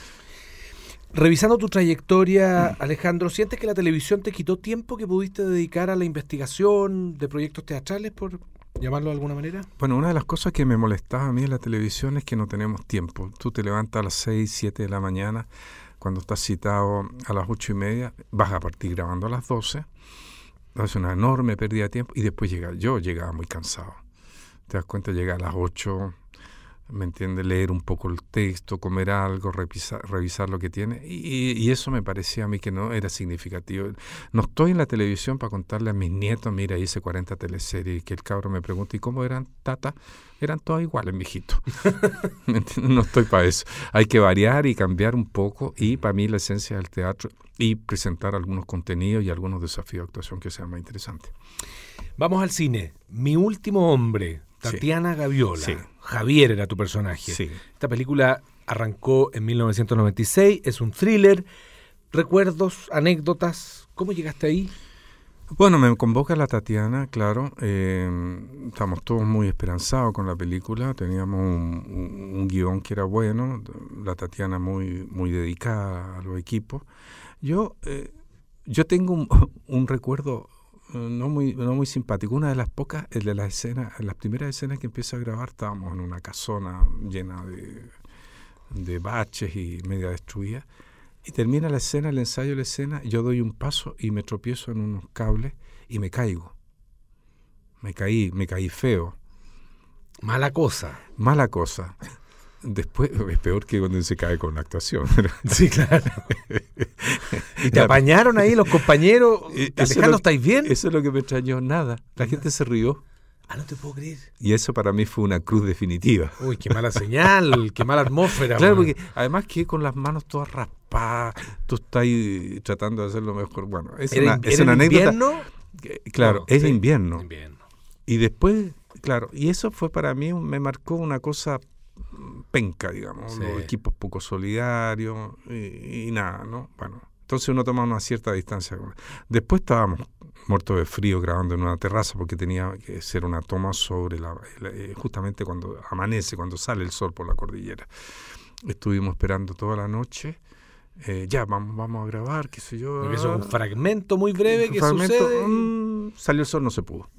Revisando tu trayectoria, Alejandro, ¿sientes que la televisión te quitó tiempo que pudiste dedicar a la investigación de proyectos teatrales, por llamarlo de alguna manera? Bueno, una de las cosas que me molestaba a mí en la televisión es que no tenemos tiempo. Tú te levantas a las seis, siete de la mañana, cuando estás citado a las ocho y media, vas a partir grabando a las doce, es una enorme pérdida de tiempo y después llega, yo llegaba muy cansado. Te das cuenta, llega a las ocho, ¿me entiendes? Leer un poco el texto, comer algo, revisar, revisar lo que tiene. Y, y eso me parecía a mí que no era significativo. No estoy en la televisión para contarle a mis nietos, mira, hice cuarenta teleseries, y que el cabro me pregunte, ¿y cómo eran, tata? Eran todas iguales, mijito. ¿Me entiendes? No estoy para eso. Hay que variar y cambiar un poco. Y para mí la esencia del teatro y presentar algunos contenidos y algunos desafíos de actuación que sean más interesantes. Vamos al cine. Mi último hombre, Tatiana sí. Gaviola. Sí. Javier era tu personaje. Sí. Esta película arrancó en mil novecientos noventa y seis, es un thriller. ¿Recuerdos, anécdotas? ¿Cómo llegaste ahí? Bueno, me convoca la Tatiana, claro. Eh, estamos todos muy esperanzados con la película. Teníamos un, un, un guión que era bueno. La Tatiana muy, muy dedicada a los equipos. Yo, eh, yo tengo un, un recuerdo no muy, no muy simpático. Una de las pocas, el de las escenas, las primeras escenas que empiezo a grabar, estábamos en una casona llena de, de baches y media destruida. Y termina la escena, el ensayo de la escena, yo doy un paso y me tropiezo en unos cables y me caigo. Me caí, me caí feo. Mala cosa. Mala cosa. Después es peor que cuando se cae con la actuación. Sí, claro. ¿Y te apañaron ahí los compañeros? Alejandro, ¿estáis bien? Eso es lo que me extrañó, nada. La nada. Gente se rió. Ah, no te puedo creer. Y eso para mí fue una cruz definitiva. Uy, qué mala señal, qué mala atmósfera. Claro, man. Porque además que con las manos todas raspadas, tú estás ahí tratando de hacerlo mejor. Bueno, es ¿Era, una, es una anécdota. ¿Invierno? Que, claro, no, es sí, invierno. invierno. Y después, claro, y eso fue para mí, me marcó una cosa penca, digamos, sí. Los equipos poco solidarios y, y nada, ¿no? Bueno, entonces uno toma una cierta distancia. Después estábamos muertos de frío grabando en una terraza porque tenía que ser una toma sobre la, la justamente cuando amanece, cuando sale el sol por la cordillera. Estuvimos esperando toda la noche. Eh, ya, vamos, vamos a grabar, qué sé yo. Porque eso es un fragmento muy breve que fragmento, sucede. Mmm, salió el sol, no se pudo.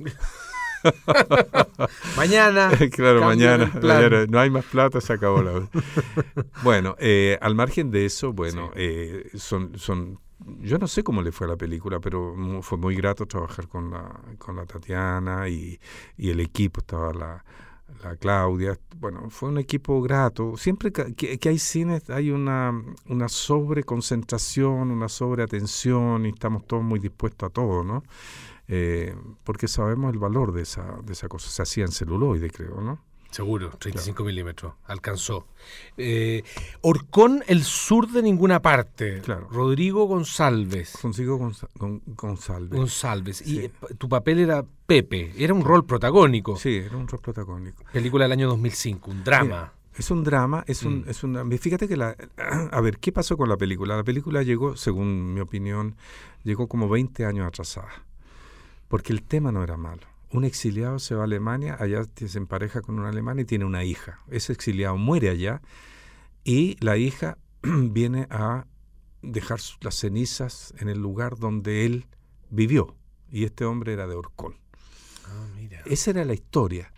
Mañana. Claro, mañana, mañana. No hay más plata, se acabó la. Bueno, eh, al margen de eso, bueno, sí. eh, son, son. Yo no sé cómo le fue a la película, pero fue muy grato trabajar con la, con la Tatiana y, y el equipo, estaba la, la Claudia. Bueno, fue un equipo grato. Siempre que, que hay cines hay una, una sobreconcentración, una sobreatención y estamos todos muy dispuestos a todo, ¿no? Eh, porque sabemos el valor de esa, de esa cosa. Se hacía en celuloide, creo, ¿no? Seguro, treinta y cinco claro. milímetros, alcanzó. Eh, Orcón, el sur de ninguna parte. Claro. Rodrigo González. Consigo Gonza- Gon- González. González. Sí. Y eh, tu papel era Pepe, era un rol protagónico. Sí, era un rol protagónico. Película del año dos mil cinco, un drama. Mira, es un drama, es un, mm. es una. Fíjate que la. A ver, ¿qué pasó con la película? La película llegó, según mi opinión, llegó como veinte años atrasada. Porque el tema no era malo. Un exiliado se va a Alemania, allá se empareja con una alemana y tiene una hija. Ese exiliado muere allá y la hija viene a dejar las cenizas en el lugar donde él vivió. Y este hombre era de Orcón. Ah, mira. Esa era la historia.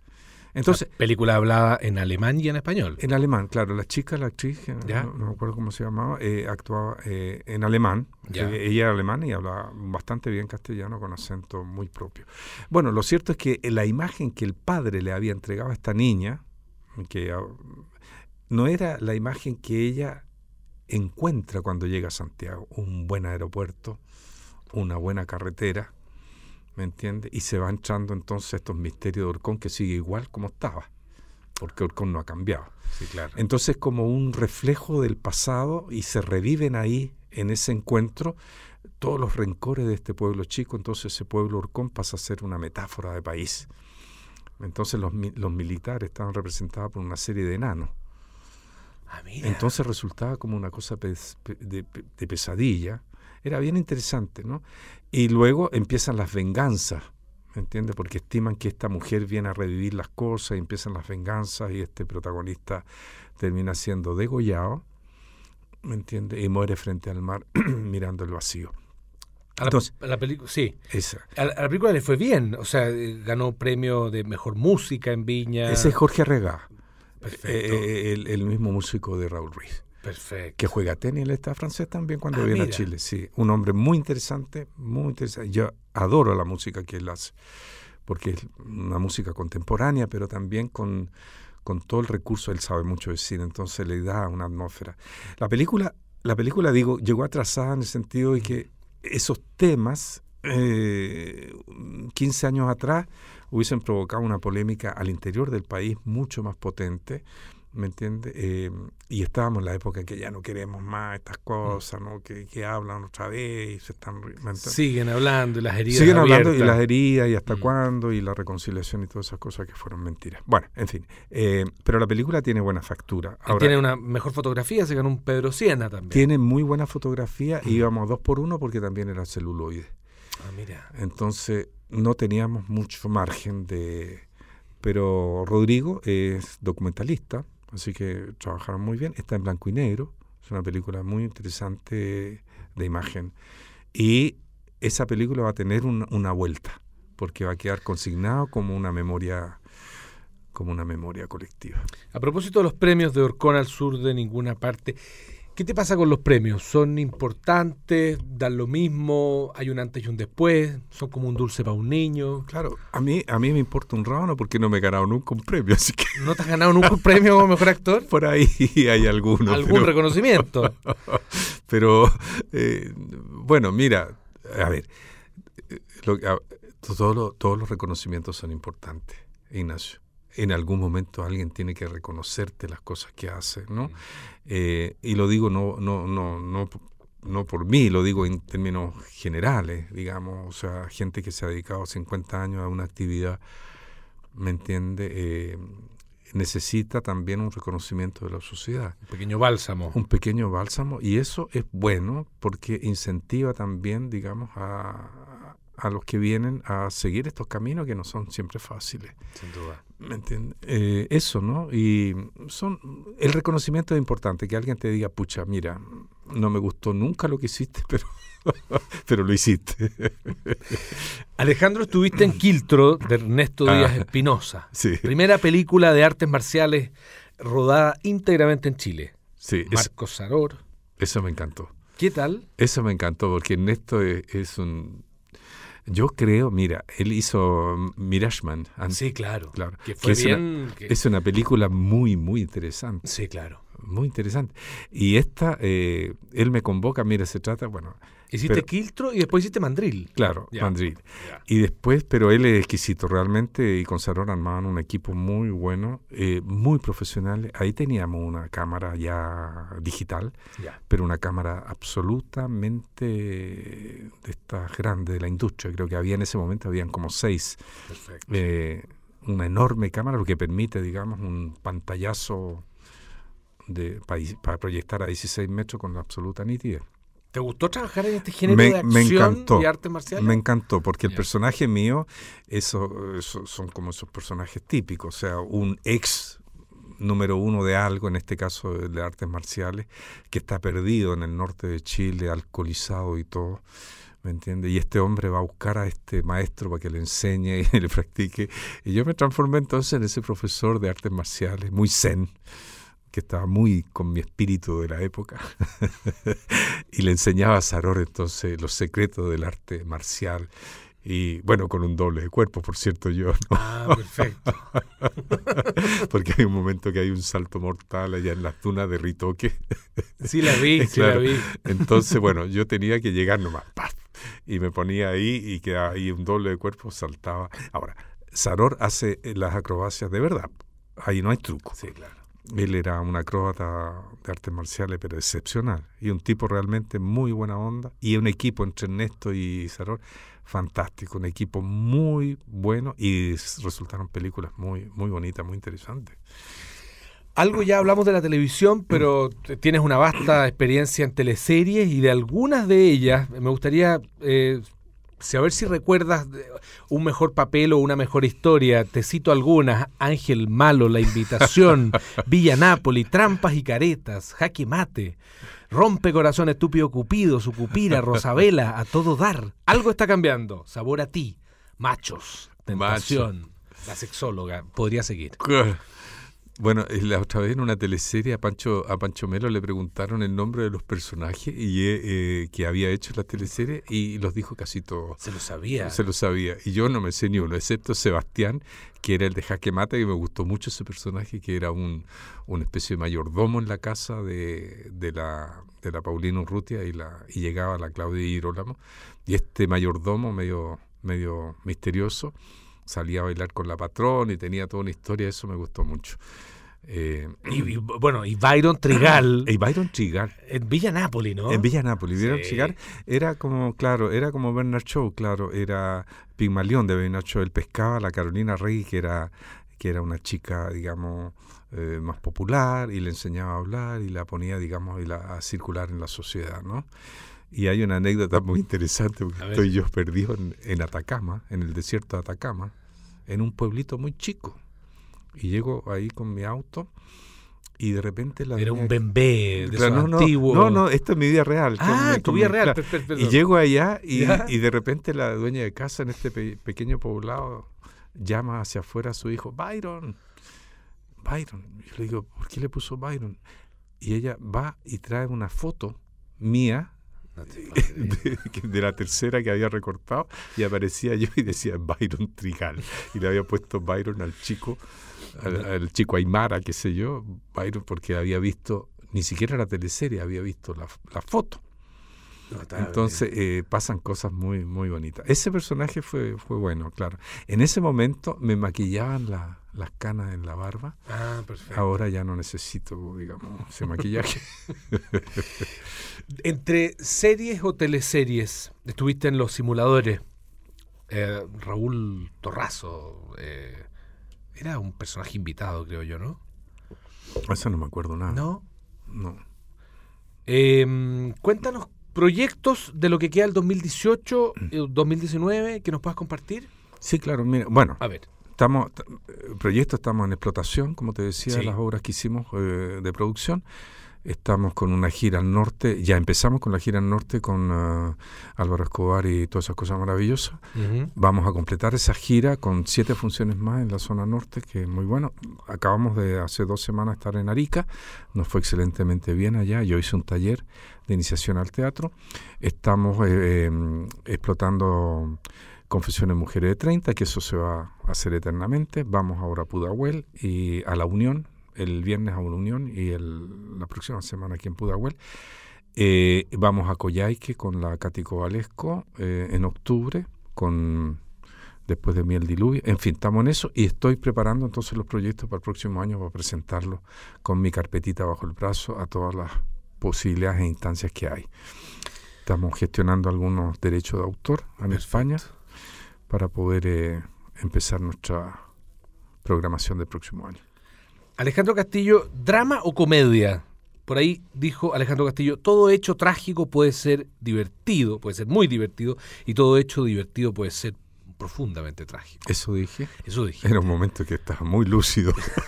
Entonces, la película hablada en alemán y en español. En alemán, claro. La chica, la actriz, ¿Ya? no, no me acuerdo cómo se llamaba, eh, actuaba eh, en alemán. Eh, ella era alemana y hablaba bastante bien castellano con acento muy propio. Bueno, lo cierto es que la imagen que el padre le había entregado a esta niña, que uh, no era la imagen que ella encuentra cuando llega a Santiago. Un buen aeropuerto, una buena carretera, ¿me entiendes? Y se va entrando entonces estos misterios de Orcón, que sigue igual como estaba, porque Orcón no ha cambiado. Sí, claro. Entonces, como un reflejo del pasado, y se reviven ahí, en ese encuentro, todos los rencores de este pueblo chico. Entonces ese pueblo Orcón pasa a ser una metáfora de país. Entonces los, los militares estaban representados por una serie de enanos. Ah, mira. Entonces resultaba como una cosa pes, de, de pesadilla. Era bien interesante, ¿no? Y luego empiezan las venganzas, ¿me entiendes? Porque estiman que esta mujer viene a revivir las cosas, y empiezan las venganzas, y este protagonista termina siendo degollado, ¿me entiendes? Y muere frente al mar mirando el vacío. A Entonces, la, la película, sí. Esa. A la, a la película le fue bien, o sea, ganó premio de mejor música en Viña. Ese es Jorge Arregá, Perfecto. eh, el, el mismo músico de Raúl Ruiz. Perfecto. Que juega tenis, él está francés también cuando ah, viene mira. a Chile. Sí, un hombre muy interesante, muy interesante. Yo adoro la música que él hace, porque es una música contemporánea, pero también con, con todo el recurso. Él sabe mucho de cine, entonces le da una atmósfera. La película, la película digo, llegó atrasada en el sentido de que esos temas, eh, quince años atrás, hubiesen provocado una polémica al interior del país mucho más potente, ¿me entiendes? Eh, y estábamos en la época en que ya no queremos más estas cosas, ¿no? Que, que hablan otra vez y se están... Siguen hablando y las heridas Siguen abiertas. hablando y las heridas y hasta mm. cuándo y la reconciliación y todas esas cosas que fueron mentiras. Bueno, en fin. Eh, pero la película tiene buena factura. Ahora, tiene una mejor fotografía, se ganó un Pedro Siena también. Tiene muy buena fotografía, mm. íbamos dos por uno porque también era celuloide. Ah, mira. Entonces no teníamos mucho margen de... Pero Rodrigo es documentalista, así que trabajaron muy bien. Está en blanco y negro. Es una película muy interesante de imagen. Y esa película va a tener un, una vuelta, porque va a quedar consignado como una memoria, como una memoria colectiva. A propósito de los premios de Orcón al sur de ninguna parte, ¿qué te pasa con los premios? ¿Son importantes? ¿Dan lo mismo? ¿Hay un antes y un después? ¿Son como un dulce para un niño? Claro, a mí a mí me importa un rábano porque no me he ganado nunca un premio, así que... ¿No te has ganado nunca un premio como mejor actor? Por ahí hay alguno. ¿Algún pero, reconocimiento? Pero, eh, bueno, mira, a ver, lo, a, todo lo, todos los reconocimientos son importantes, Ignacio. En algún momento alguien tiene que reconocerte las cosas que haces, ¿no? Mm. Eh, y lo digo no, no, no, no, no por mí, lo digo en términos generales, digamos, o sea, gente que se ha dedicado cincuenta años a una actividad, ¿me entiende? Eh, necesita también un reconocimiento de la sociedad. Un pequeño bálsamo. Un pequeño bálsamo, y eso es bueno porque incentiva también, digamos, a... a los que vienen a seguir estos caminos que no son siempre fáciles. Sin duda. ¿Me entiendes? Eh, eso, ¿no? Y son el reconocimiento es importante, que alguien te diga, pucha, mira, no me gustó nunca lo que hiciste, pero, pero lo hiciste. Alejandro, estuviste en Quiltro, de Ernesto Díaz ah, Espinosa. Sí. Primera película de artes marciales rodada íntegramente en Chile. Sí. Marcos Saror. Eso me encantó. ¿Qué tal? Eso me encantó, porque Ernesto es, es un... Yo creo, mira, él hizo Mirashman. Sí, claro. claro que fue que bien, es, una, que... es una película muy, muy interesante. Sí, claro. Muy interesante. Y esta, eh, él me convoca, mira, se trata, bueno... Hiciste pero, Quiltro y después hiciste Mandril. Claro, ya. Mandril. Ya. Y después, pero él es exquisito realmente, y con Saror armaban un equipo muy bueno, eh, muy profesional. Ahí teníamos una cámara ya digital, ya. pero una cámara absolutamente de estas grandes de la industria. Creo que había en ese momento, habían como seis. Perfecto. Eh, una enorme cámara, lo que permite, digamos, un pantallazo de, para, para proyectar a dieciséis metros con la absoluta nitidez. ¿Te gustó trabajar en este género me, de acción me encantó, y artes marciales? Me encantó, porque el yeah. personaje mío, eso, eso son como esos personajes típicos, o sea, un ex número uno de algo, en este caso de, de artes marciales, que está perdido en el norte de Chile, alcoholizado y todo, ¿me entiendes? Y este hombre va a buscar a este maestro para que le enseñe y le practique. Y yo me transformé entonces en ese profesor de artes marciales, muy zen, que estaba muy con mi espíritu de la época. Y le enseñaba a Saror entonces los secretos del arte marcial. Y bueno, con un doble de cuerpo, por cierto, yo, ¿no? Ah, perfecto. Porque hay un momento que hay un salto mortal allá en las dunas de Ritoque. Sí la vi, sí Claro. la vi. Entonces, bueno, yo tenía que llegar nomás, ¡paf! Y me ponía ahí y quedaba ahí un doble de cuerpo, saltaba. Ahora, Saror hace las acrobacias de verdad. Ahí no hay truco. Sí, claro. Él era un acróbata de artes marciales, pero excepcional. Y un tipo realmente muy buena onda. Y un equipo entre Ernesto y Saror fantástico, un equipo muy bueno y resultaron películas muy, muy bonitas, muy interesantes. Algo ya hablamos de la televisión, pero tienes una vasta experiencia en teleseries y de algunas de ellas me gustaría eh, saber si recuerdas un mejor papel o una mejor historia. Te cito algunas: Ángel Malo, La Invitación, Villa Nápoli, Trampas y Caretas, Jaque Mate, Rompe Corazón, Estúpido Cupido, Sucupira, Rosabela, A Todo Dar, Algo Está Cambiando, Sabor a Ti, Machos, Tentación, Macho. La Sexóloga. Podría seguir. Bueno, la otra vez en una teleserie a Pancho a Pancho Melo le preguntaron el nombre de los personajes y eh, que había hecho la teleserie y los dijo casi todos. Se lo sabía. Se lo sabía. Y yo no me sé ni uno, excepto Sebastián, que era el de Jaque Mate, que me gustó mucho ese personaje, que era un una especie de mayordomo en la casa de, de la de la Paulina Urrutia y la y llegaba la Claudia Girolamo. Y este mayordomo medio medio misterioso salía a bailar con la patrona y tenía toda una historia, eso me gustó mucho. Eh, y, y bueno, y Byron Trigal. Y Byron Trigal. En Villa Nápoli, ¿no? En Villa Nápoli. Sí. Byron Trigal era como, claro, era como Bernard Shaw, claro, era Pigmalión de Bernard Shaw. Él pescaba a la Carolina Rey, que era, que era una chica, digamos, eh, más popular, y le enseñaba a hablar y la ponía, digamos, y la, a circular en la sociedad, ¿no? Y hay una anécdota muy interesante, porque estoy yo perdido en, en Atacama, en el desierto de Atacama, en un pueblito muy chico. Y llego ahí con mi auto y de repente la... Era un bembé de claro, esos no, antiguos... No, no, esto es mi vida real. Ah, con, tu con vida mi, real. Claro. Per, per, y llego allá y, y de repente la dueña de casa en este pe- pequeño poblado llama hacia afuera a su hijo, Byron, Byron. Yo le digo, ¿por qué le puso Byron? Y ella va y trae una foto mía, De, de la tercera que había recortado, y aparecía yo y decía Byron Trigal, y le había puesto Byron al chico al, al chico Aymara, qué sé yo, Byron, porque había visto, ni siquiera la teleserie, había visto la, la foto. Notable. Entonces eh, pasan cosas muy muy bonitas. Ese personaje fue fue bueno, claro. En ese momento me maquillaban la, las canas en la barba. Ah, perfecto. Ahora ya no necesito, digamos, ese maquillaje. Entre series o teleseries, estuviste en Los Simuladores. Eh, Raúl Torrazo eh, era un personaje invitado, creo yo, ¿no? Eso no me acuerdo nada. ¿No? No. Eh, cuéntanos proyectos de lo que queda el dos mil dieciocho, dos mil diecinueve, que nos puedas compartir. Sí, claro, mira, bueno, a ver. Estamos, proyectos estamos en explotación, como te decía, sí. Las obras que hicimos eh, de producción. Estamos con una gira al norte, ya empezamos con la gira al norte con uh, Álvaro Escobar y todas esas cosas maravillosas. Uh-huh. Vamos a completar esa gira con siete funciones más en la zona norte, que es muy bueno. Acabamos de hace dos semanas estar en Arica, nos fue excelentemente bien allá. Yo hice un taller de iniciación al teatro. Estamos eh, eh, explotando Confesiones Mujeres de treinta, que eso se va a hacer eternamente. Vamos ahora a Pudahuel y a La Unión, el viernes a una Unión y el, la próxima semana aquí en Pudahuel. Eh, vamos a Coyhaique con la Cati Cobalesco eh, en octubre, con después de Miel Diluvio. En fin, estamos en eso y estoy preparando entonces los proyectos para el próximo año para presentarlos con mi carpetita bajo el brazo a todas las posibilidades e instancias que hay. Estamos gestionando algunos derechos de autor en Perfecto. España para poder eh, empezar nuestra programación del próximo año. Alejandro Castillo, ¿drama o comedia? Por ahí dijo Alejandro Castillo, todo hecho trágico puede ser divertido, puede ser muy divertido, y todo hecho divertido puede ser profundamente trágico. ¿Eso dije? Eso dije. Era un momento que estaba muy lúcido.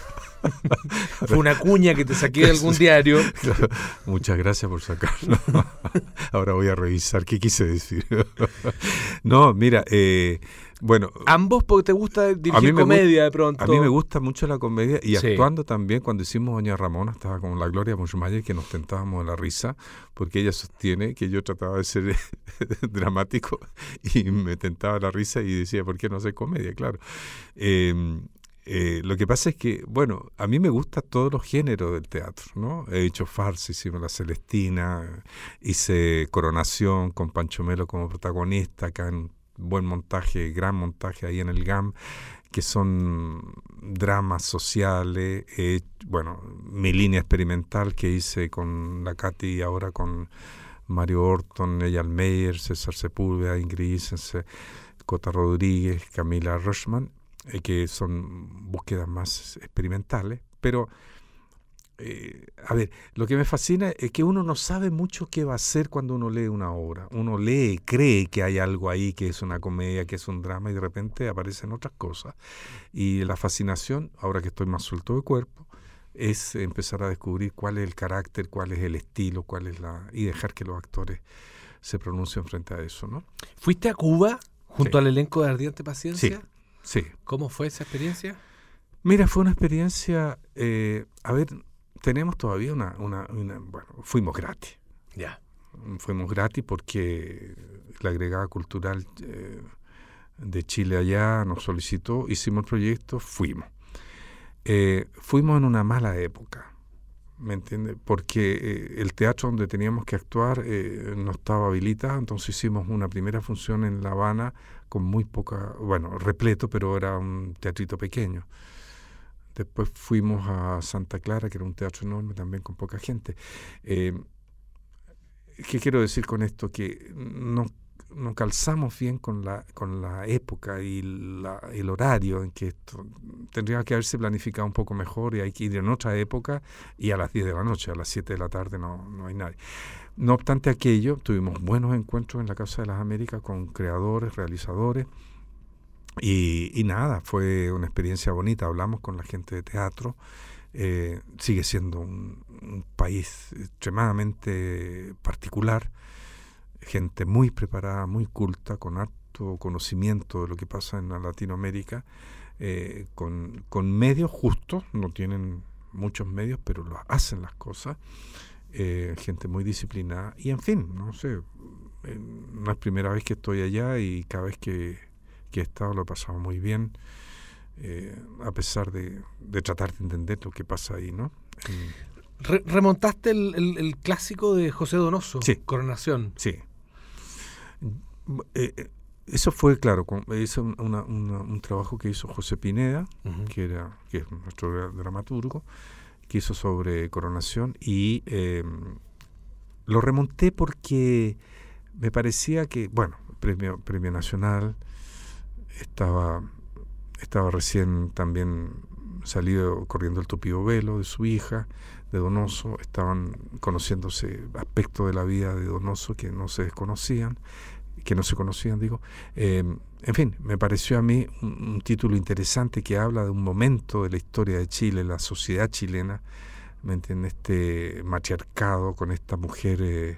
Fue una cuña que te saqué de algún diario. Claro, muchas gracias por sacarlo. Ahora voy a revisar qué quise decir. No, mira, eh, bueno... ¿Ambos porque te gusta dirigir comedia gusta, de pronto? A mí me gusta mucho la comedia y sí. actuando también. Cuando hicimos Doña Ramona, estaba con la Gloria Muchmayer, que nos tentábamos de la risa, porque ella sostiene que yo trataba de ser dramático y me tentaba la risa y decía, ¿por qué no hacer comedia? Claro. Eh, Eh, lo que pasa es que, bueno, a mí me gustan todos los géneros del teatro, ¿no? He hecho farsa, hicimos La Celestina, hice Coronación con Pancho Melo como protagonista, acá en buen montaje, gran montaje ahí en el G A M, que son dramas sociales, eh, bueno, mi línea experimental que hice con la Katy y ahora con Mario Orton, Eyal Meyer, César Sepúlveda, Ingrid Isense, Cota Rodríguez, Camila Rochman, Eh, que son búsquedas más experimentales, pero eh, a ver, lo que me fascina es que uno no sabe mucho qué va a hacer cuando uno lee una obra. Uno lee, cree que hay algo ahí, que es una comedia, que es un drama, y de repente aparecen otras cosas. Y la fascinación, ahora que estoy más suelto de cuerpo, es empezar a descubrir cuál es el carácter, cuál es el estilo, cuál es la y dejar que los actores se pronuncien frente a eso, ¿no? ¿Fuiste a Cuba junto Sí. al elenco de Ardiente Paciencia? Sí. Sí. ¿Cómo fue esa experiencia? Mira, fue una experiencia, eh, a ver, tenemos todavía una, una, una, bueno, fuimos gratis. Ya. Fuimos gratis porque la agregada cultural eh, de Chile allá nos solicitó, hicimos el proyecto, fuimos. Eh, fuimos en una mala época, ¿me entiendes? Porque eh, el teatro donde teníamos que actuar eh, no estaba habilitado, entonces hicimos una primera función en La Habana con muy poca, bueno, repleto, pero era un teatrito pequeño. Después fuimos a Santa Clara, que era un teatro enorme también con poca gente. Eh, ¿Qué quiero decir con esto? Que no, no calzamos bien con la, con la época y la, el horario en que esto tendría que haberse planificado un poco mejor, y hay que ir en otra época y a las diez de la noche, a las siete de la tarde no, no hay nadie. No obstante aquello, tuvimos buenos encuentros en la Casa de las Américas con creadores, realizadores, y, y nada, fue una experiencia bonita. Hablamos con la gente de teatro, eh, sigue siendo un, un país extremadamente particular, gente muy preparada, muy culta, con alto conocimiento de lo que pasa en la Latinoamérica, eh, con, con medios justos, no tienen muchos medios, pero lo hacen las cosas. Eh, gente muy disciplinada y en fin, no sé, eh, no es primera vez que estoy allá y cada vez que, que he estado lo he pasado muy bien, eh, a pesar de, de tratar de entender lo que pasa ahí, ¿no? Eh, Re- remontaste el, el, el clásico de José Donoso, sí. Coronación. Sí. Eh, eso fue, claro, con, hizo una, una, un trabajo que hizo José Pineda, uh-huh. que era que es nuestro dramaturgo, que hizo sobre Coronación, y eh, lo remonté porque me parecía que, bueno, premio, premio nacional, estaba, estaba recién también salido corriendo el tupido velo de su hija, de Donoso, estaban conociéndose aspectos de la vida de Donoso que no se desconocían, que no se conocían, digo. Eh, en fin, me pareció a mí un, un título interesante que habla de un momento de la historia de Chile, la sociedad chilena, ¿me entiendes? Este matriarcado con esta mujer eh,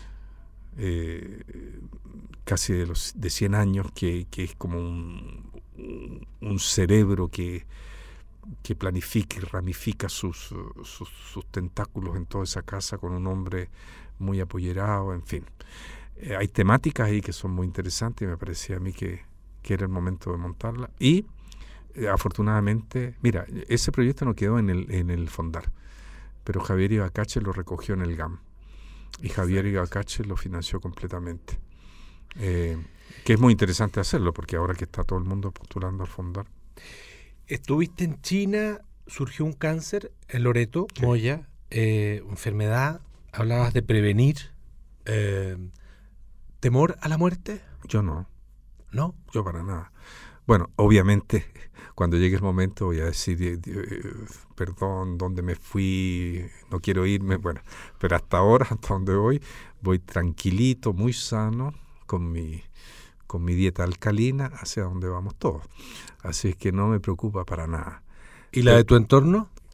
eh, casi de los de cien años, que, que es como un, un cerebro que, que planifica y ramifica sus, sus, sus tentáculos en toda esa casa, con un hombre muy apoderado, en fin. Eh, hay temáticas ahí que son muy interesantes y me parecía a mí que, que era el momento de montarla. Y eh, afortunadamente, mira, ese proyecto no quedó en el, en el Fondar, pero Javier Ibacache lo recogió en el G A M y Javier Ibacache lo financió completamente. Eh, que es muy interesante hacerlo, porque ahora que está todo el mundo postulando al Fondar. Estuviste en China, surgió un cáncer en Loreto, sí. Moya, eh, enfermedad, hablabas de prevenir. Eh, ¿Temor a la muerte? Yo no. ¿No? Yo para nada. Bueno, obviamente, cuando llegue el momento voy a decir, eh, eh, perdón, ¿dónde me fui? No quiero irme. Bueno, pero hasta ahora, hasta donde voy, voy tranquilito, muy sano, con mi, con mi dieta alcalina, hacia donde vamos todos. Así es que no me preocupa para nada. ¿Y la de tu entorno?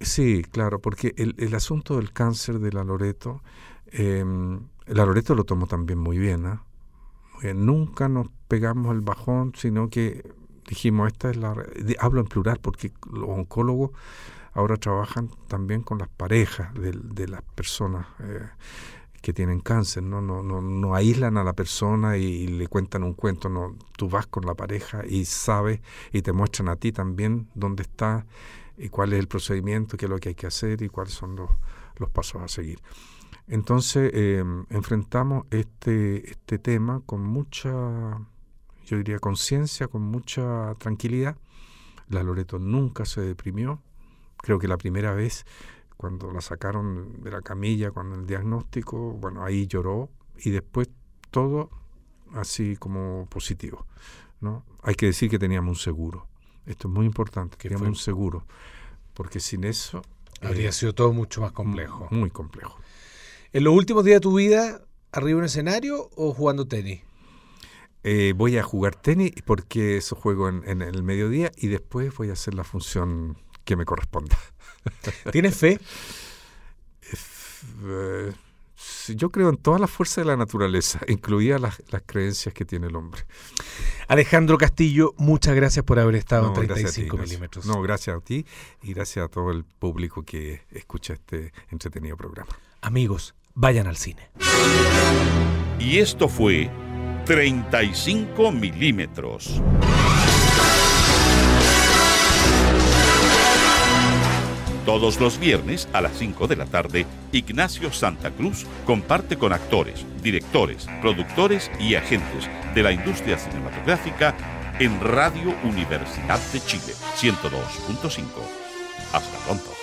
Sí, claro, porque el, el asunto del cáncer de la Loreto, eh, la Loreto lo tomó también muy bien, ¿eh? Eh, nunca nos pegamos el bajón, sino que dijimos, esta es la... De, hablo en plural porque los oncólogos ahora trabajan también con las parejas de, de las personas eh, que tienen cáncer, ¿no? No, no, no aíslan a la persona y, y le cuentan un cuento, no, tú vas con la pareja y sabes y te muestran a ti también dónde está y cuál es el procedimiento, qué es lo que hay que hacer y cuáles son los, los pasos a seguir. Entonces eh, enfrentamos este, este tema con mucha, yo diría, conciencia, con mucha tranquilidad. La Loreto nunca se deprimió. Creo que la primera vez cuando la sacaron de la camilla con el diagnóstico, bueno, ahí lloró y después todo así como positivo, ¿no? Hay que decir que teníamos un seguro. Esto es muy importante, teníamos un seguro, porque sin eso... Habría eh, sido todo mucho más complejo. Muy complejo. ¿En los últimos días de tu vida, arriba de un escenario o jugando tenis? Eh, voy a jugar tenis porque eso juego en, en el mediodía y después voy a hacer la función que me corresponda. ¿Tienes fe? Eh, yo creo en todas las fuerzas de la naturaleza, incluidas las, las creencias que tiene el hombre. Alejandro Castillo, muchas gracias por haber estado no, en treinta y cinco milímetros. No, gracias a ti y gracias a todo el público que escucha este entretenido programa. Amigos, vayan al cine. Y esto fue treinta y cinco milímetros. Todos los viernes a las cinco de la tarde, Ignacio Santa Cruz comparte con actores, directores, productores y agentes de la industria cinematográfica en Radio Universidad de Chile, ciento dos punto cinco. Hasta pronto.